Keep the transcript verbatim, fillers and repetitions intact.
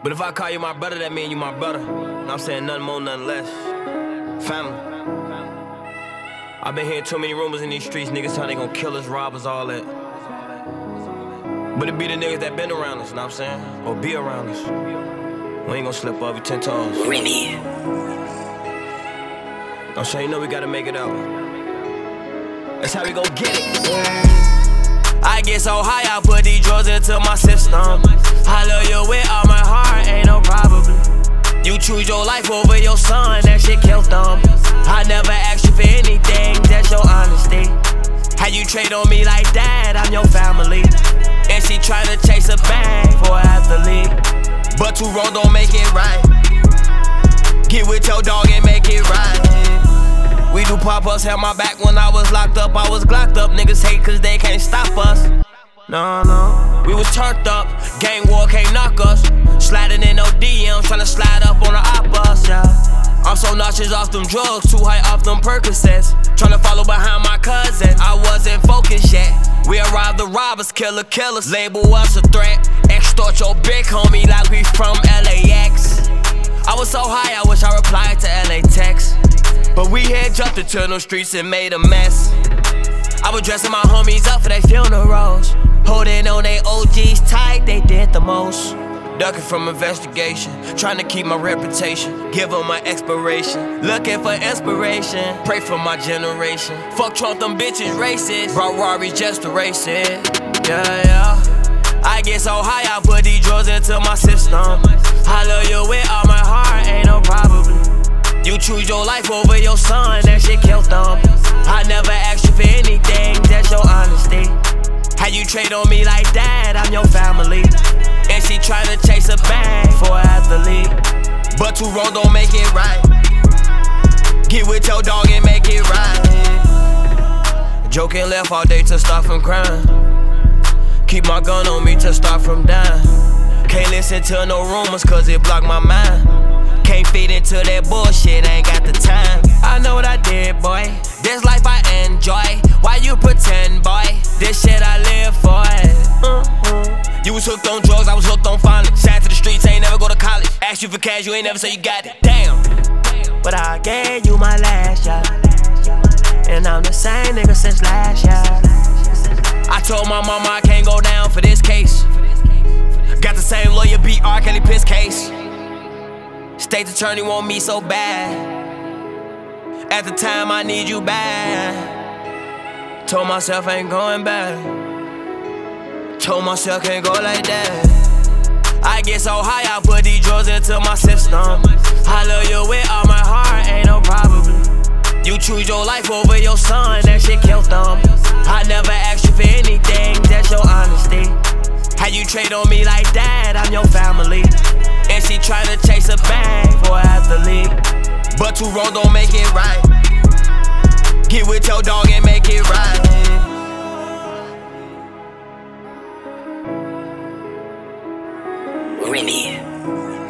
But if I call you my brother, that mean you my brother. And I'm saying nothing more, nothing less. Family. I've been hearing too many rumors in these streets, niggas telling they gon' kill us, rob us, all that. But it be the niggas that been around us, you know what I'm saying? Or be around us. We ain't gon' slip up, we ten toes. Remy. I'm sure you know we gotta make it out. That's how we gon' get it. I get so high, I put these drugs into my system. I love you with all my heart, ain't no probably. You choose your life over your son, that shit killed them. I never asked you for anything, that's your honesty. How you trade on me like that, I'm your family. And she tryna chase a bag for an athlete. But two wrongs don't make it right. Get with your dog and make it right. We do pop-ups, had my back when I was locked up. I was glocked up, niggas hate cause they can't stop us. No, no, we was turned up, gang war can't knock us. Sliding in no D Ms, tryna slide up on the op bus, yeah. I'm so nauseous off them drugs, too high off them Percocets. Tryna follow behind my cousin, I wasn't focused yet. We arrived the robbers, killer killers, label us a threat. Extort your big homie like we from L A X. I was so high, I wish I replied to L A text. But we had jumped into them streets and made a mess. I was dressing my homies up for their funerals, holding on they O Gs tight, they did the most. Ducking from investigation, trying to keep my reputation. Give them my expiration, looking for inspiration. Pray for my generation. Fuck Trump, them bitches racist. Brought Rari just to race it. Yeah, yeah. I get so high, I put these drugs into my system. I love you with all my heart, ain't no probably. You choose your life over your son, that shit killed them. I never asked you for anything, that's your honesty. How you trade on me like that, I'm your family. And she tryna chase a bag for an athlete. But two wrongs don't make it right. Get with your dog and make it right. Joking left all day to start from crime. Keep my gun on me to start from dying. Can't listen to no rumors cause it block my mind. Can't feed into that bullshit, ain't got the time. I know what I did, boy. This life I enjoy. Why you pretend, boy? This shit I live for. Mm-hmm. You was hooked on drugs, I was hooked on fondling. Sat to the streets, ain't never go to college. Asked you for cash, you ain't never say you got it. Damn. But I gave you my last shot, and I'm the same nigga since last year. I told my mama I can't go down for this case. Got the same lawyer, beat R. Kelly piss case. State attorney want me so bad. At the time I need you bad. Told myself I ain't going back. Told myself can't go like that. I get so high, I put these drugs into my system. I love you with all my heart, ain't no probably. You choose your life over your son, that shit killed them. I never asked you for anything, that's your honesty. How you trade on me like that, I'm your family. And she tryna chase a bag for an athlete. But two wrongs don't make it right. Get with your dog and make it right. Remy.